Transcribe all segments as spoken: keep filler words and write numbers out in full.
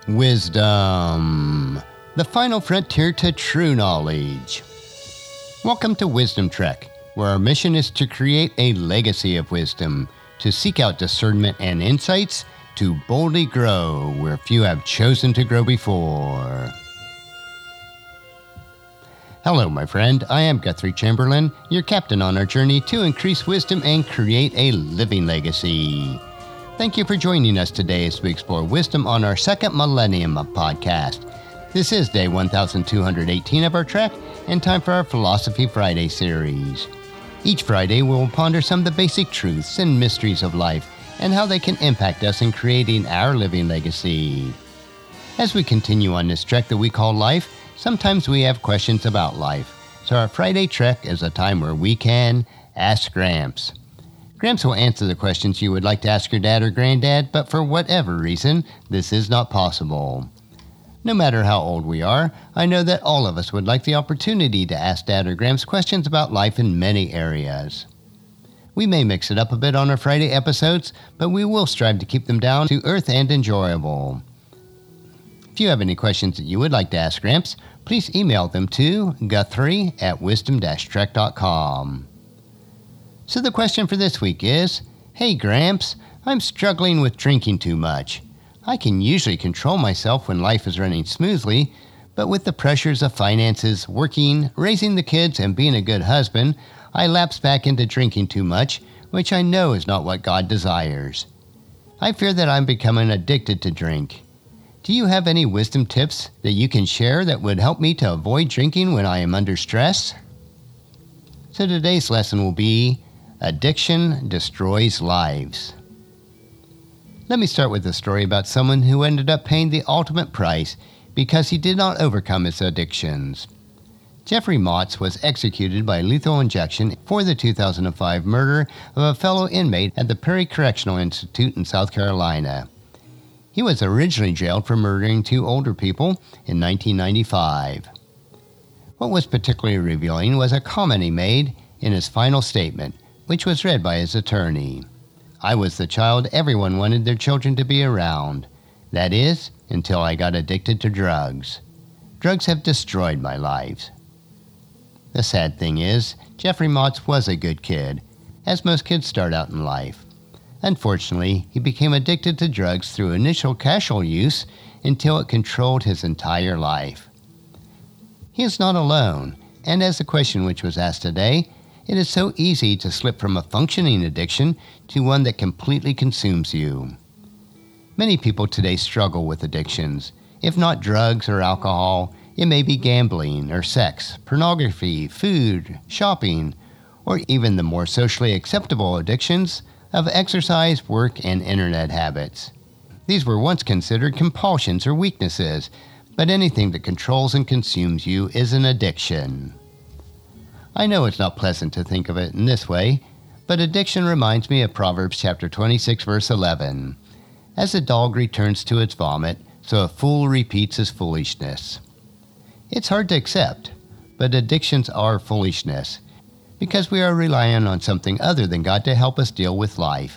Wisdom, the final frontier to true knowledge. Welcome to Wisdom Trek, where our mission is to create a legacy of wisdom, to seek out discernment and insights, to boldly grow where few have chosen to grow before. Hello, my friend. I am Guthrie Chamberlain, your captain on our journey to increase wisdom and create a living legacy. Thank you for joining us today as we explore wisdom on our second millennium of podcast. This is day one thousand two hundred eighteen of our trek, and time for our Philosophy Friday series. Each Friday, we will ponder some of the basic truths and mysteries of life and how they can impact us in creating our living legacy. As we continue on this trek that we call life, sometimes we have questions about life, so our Friday trek is a time where we can ask Gramps. Gramps will answer the questions you would like to ask your dad or granddad, but for whatever reason, this is not possible. No matter how old we are, I know that all of us would like the opportunity to ask Dad or Gramps questions about life in many areas. We may mix it up a bit on our Friday episodes, but we will strive to keep them down to earth and enjoyable. If you have any questions that you would like to ask Gramps, please email them to guthrie at wisdom dash trek dot com. So the question for this week is, Hey Gramps, I'm struggling with drinking too much. I can usually control myself when life is running smoothly, but with the pressures of finances, working, raising the kids, and being a good husband, I lapse back into drinking too much, which I know is not what God desires. I fear that I'm becoming addicted to drink. Do you have any wisdom tips that you can share that would help me to avoid drinking when I am under stress? So today's lesson will be, Addiction Destroys Lives. Let me start with a story about someone who ended up paying the ultimate price because he did not overcome his addictions. Jeffrey Motz was executed by lethal injection for the two thousand five murder of a fellow inmate at the Perry Correctional Institute in South Carolina. He was originally jailed for murdering two older people in nineteen ninety-five. What was particularly revealing was a comment he made in his final statement, which was read by his attorney. I was the child everyone wanted their children to be around. That is, until I got addicted to drugs. Drugs have destroyed my life. The sad thing is, Jeffrey Motz was a good kid, as most kids start out in life. Unfortunately, he became addicted to drugs through initial casual use until it controlled his entire life. He is not alone, and as the question which was asked today, it is so easy to slip from a functioning addiction to one that completely consumes you. Many people today struggle with addictions. If not drugs or alcohol, it may be gambling or sex, pornography, food, shopping, or even the more socially acceptable addictions of exercise, work, and internet habits. These were once considered compulsions or weaknesses, but anything that controls and consumes you is an addiction. I know it's not pleasant to think of it in this way, but addiction reminds me of Proverbs chapter twenty-six, verse eleven. As a dog returns to its vomit, so a fool repeats his foolishness. It's hard to accept, but addictions are foolishness, because we are relying on something other than God to help us deal with life.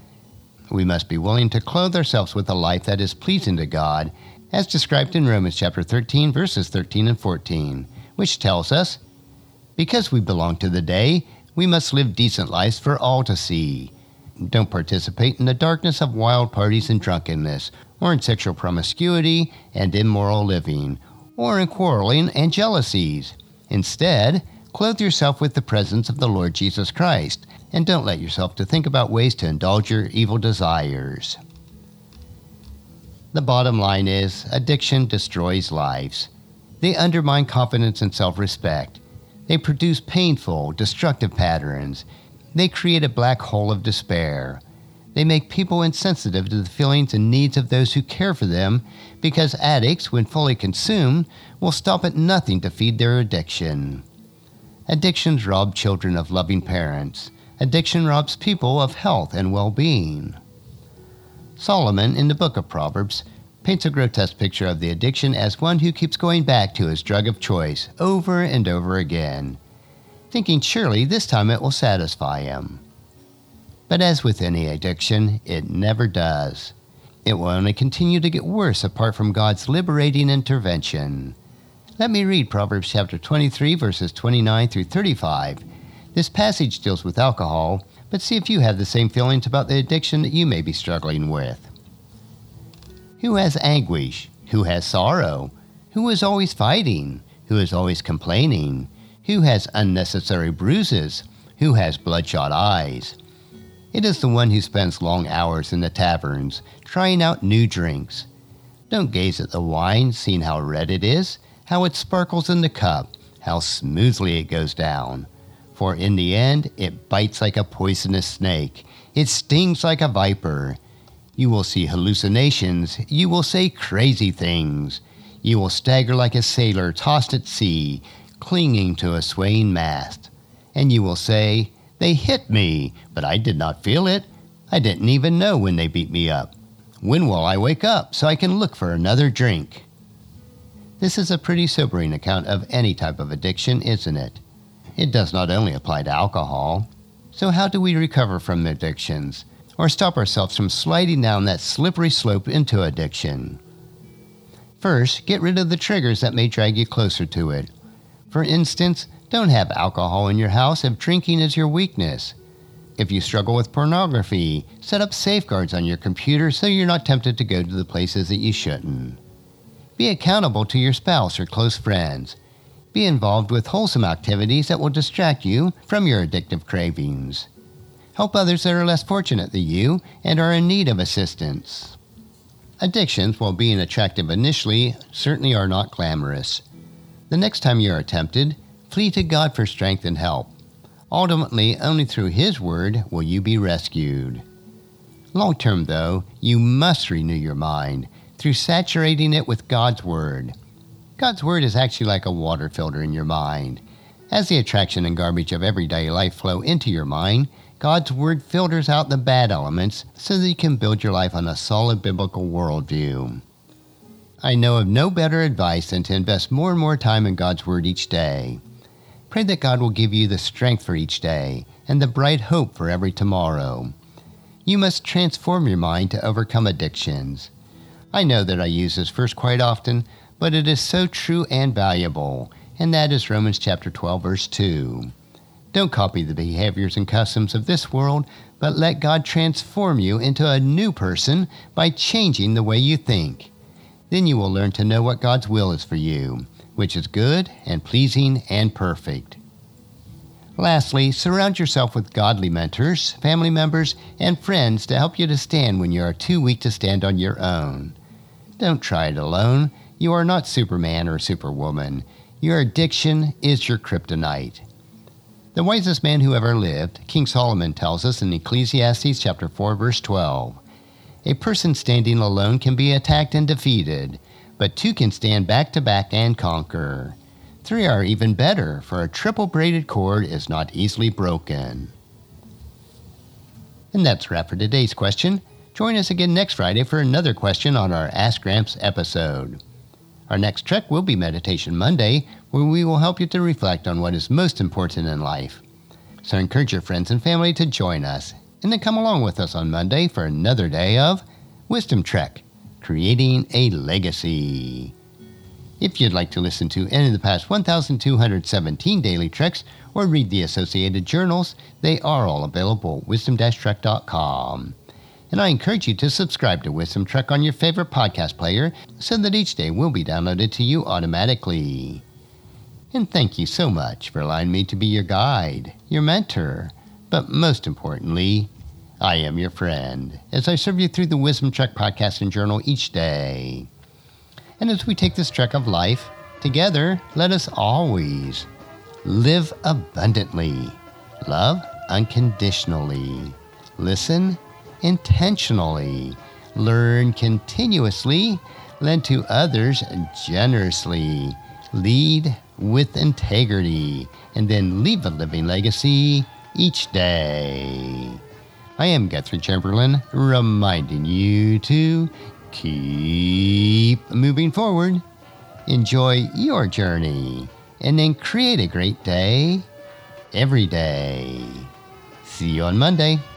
We must be willing to clothe ourselves with a life that is pleasing to God, as described in Romans chapter thirteen, verses thirteen and fourteen, which tells us, Because we belong to the day, we must live decent lives for all to see. Don't participate in the darkness of wild parties and drunkenness, or in sexual promiscuity and immoral living, or in quarreling and jealousies. Instead, clothe yourself with the presence of the Lord Jesus Christ, and don't let yourself to think about ways to indulge your evil desires. The bottom line is, addiction destroys lives. They undermine confidence and self-respect. They produce painful, destructive patterns. They create a black hole of despair. They make people insensitive to the feelings and needs of those who care for them, because addicts, when fully consumed, will stop at nothing to feed their addiction. Addictions rob children of loving parents. Addiction robs people of health and well-being. Solomon, in the book of Proverbs, paints a grotesque picture of the addiction as one who keeps going back to his drug of choice over and over again, thinking surely this time it will satisfy him. But as with any addiction, it never does. It will only continue to get worse apart from God's liberating intervention. Let me read Proverbs chapter twenty-three, verses twenty-nine through thirty-five. This passage deals with alcohol, but see if you have the same feelings about the addiction that you may be struggling with. Who has anguish? Who has sorrow? Who is always fighting? Who is always complaining? Who has unnecessary bruises? Who has bloodshot eyes? It is the one who spends long hours in the taverns, trying out new drinks. Don't gaze at the wine, seeing how red it is, how it sparkles in the cup, how smoothly it goes down. For in the end, it bites like a poisonous snake. It stings like a viper. You will see hallucinations. You will say crazy things. You will stagger like a sailor tossed at sea, clinging to a swaying mast. And you will say, "They hit me, but I did not feel it. I didn't even know when they beat me up. When will I wake up so I can look for another drink?" This is a pretty sobering account of any type of addiction, isn't it? It does not only apply to alcohol. So how do we recover from addictions, or stop ourselves from sliding down that slippery slope into addiction? First, get rid of the triggers that may drag you closer to it. For instance, don't have alcohol in your house if drinking is your weakness. If you struggle with pornography, set up safeguards on your computer so you're not tempted to go to the places that you shouldn't. Be accountable to your spouse or close friends. Be involved with wholesome activities that will distract you from your addictive cravings. Help others that are less fortunate than you and are in need of assistance. Addictions, while being attractive initially, certainly are not glamorous. The next time you are tempted, flee to God for strength and help. Ultimately, only through His Word will you be rescued. Long term, though, you must renew your mind through saturating it with God's Word. God's Word is actually like a water filter in your mind. As the attraction and garbage of everyday life flow into your mind, God's Word filters out the bad elements so that you can build your life on a solid biblical worldview. I know of no better advice than to invest more and more time in God's Word each day. Pray that God will give you the strength for each day and the bright hope for every tomorrow. You must transform your mind to overcome addictions. I know that I use this verse quite often, but it is so true and valuable, and that is Romans chapter twelve, verse two. Don't copy the behaviors and customs of this world, but let God transform you into a new person by changing the way you think. Then you will learn to know what God's will is for you, which is good and pleasing and perfect. Lastly, surround yourself with godly mentors, family members, and friends to help you to stand when you are too weak to stand on your own. Don't try it alone. You are not Superman or Superwoman. Your addiction is your kryptonite. The wisest man who ever lived, King Solomon, tells us in Ecclesiastes chapter four, verse twelve, "A person standing alone can be attacked and defeated, but two can stand back to back and conquer. Three are even better, for a triple braided cord is not easily broken." And that's a wrap for today's question. Join us again next Friday for another question on our Ask Gramps episode. Our next trek will be Meditation Monday, where we will help you to reflect on what is most important in life. So encourage your friends and family to join us, and then come along with us on Monday for another day of Wisdom Trek, Creating a Legacy. If you'd like to listen to any of the past one thousand two hundred seventeen daily treks or read the associated journals, they are all available at wisdom dash trek dot com. And I encourage you to subscribe to Wisdom Trek on your favorite podcast player so that each day will be downloaded to you automatically. And thank you so much for allowing me to be your guide, your mentor, but most importantly, I am your friend as I serve you through the Wisdom Trek podcast and journal each day. And as we take this trek of life, together, let us always live abundantly, love unconditionally, listen intentionally, learn continuously, lend to others generously, lead with integrity, and then leave a living legacy each day. I am Guthrie Chamberlain, reminding you to keep moving forward, enjoy your journey, and then create a great day every day. See you on Monday.